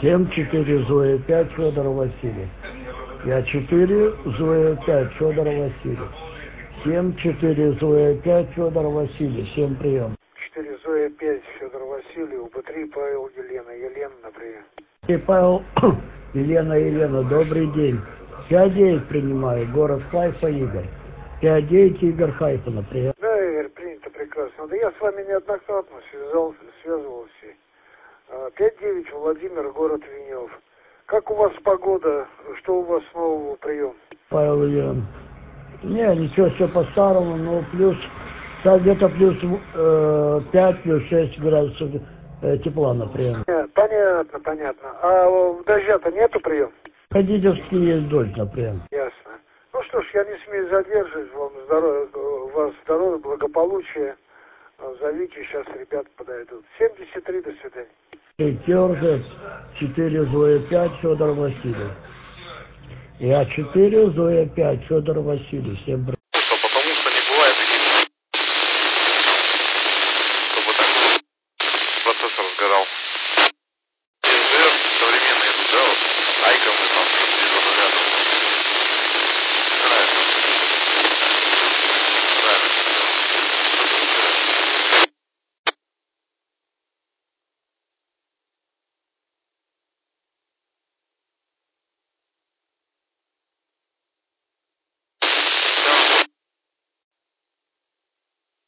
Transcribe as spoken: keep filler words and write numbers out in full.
семь четыре Зоя пять Федор Василий. Я четыре Зоя пять Федор Василий. семь четыре Зоя пять Федор Василий. Всем прием. четыре Зоя пять Федор Василий, У Б три Павел Елена. Елена, на прием. И Павел, Елена, Елена, добрый день. пять девять принимаю, город Хайфа, Игорь. пять девять Игорь Хайфа, на прием. Да, Игорь, принято прекрасно. Да я с вами неоднократно связался, связывался. пять девять Владимир, город Винев. Как у вас погода? Что у вас нового прием? Павел Елена. Не, ничего, все по-старому, но плюс, сейчас где-то плюс э, пять, плюс шесть градусов э, тепла на прием. Нет, понятно, понятно. А дождя-то нету прием? Ходительский есть дождь на прием. Ясно. Ну что ж, я не смею задерживать. Вам здоровья, вас здоровья, благополучия. Зовите, сейчас ребята подойдут. семьдесят три, до свидания. Пятерка, четыре Зоя пять Федор Василий. Я четыре Зоя пять Федор Василий. Всем привет. Что, потому что не бывает таких, чтобы так процесс разгорал.